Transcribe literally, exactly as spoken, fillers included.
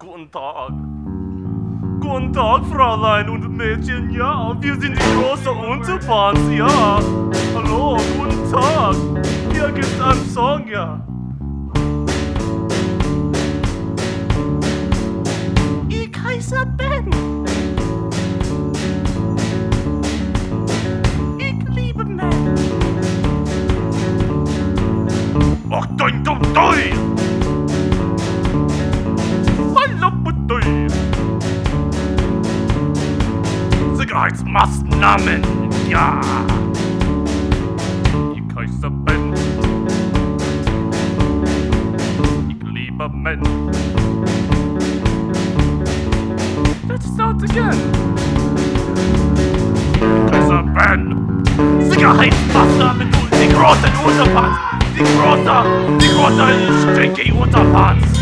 Guten Tag. Guten Tag, Fräulein und Mädchen, ja, wir sind die große Unterpants, ja. Hallo, guten Tag. Hier gibt's einen Song, ja. Ich heiße Ben. Ich liebe Men. Ach, dein Dumm, doi! Sicherheitsmaßnahmen, ja! Ich heiße Ben. Ich liebe Men. Let's start again. Ich heiße Ben. Sicherheitsmaßnahmen und die großen Unterpants. Die große, die große Stinky Unterpants.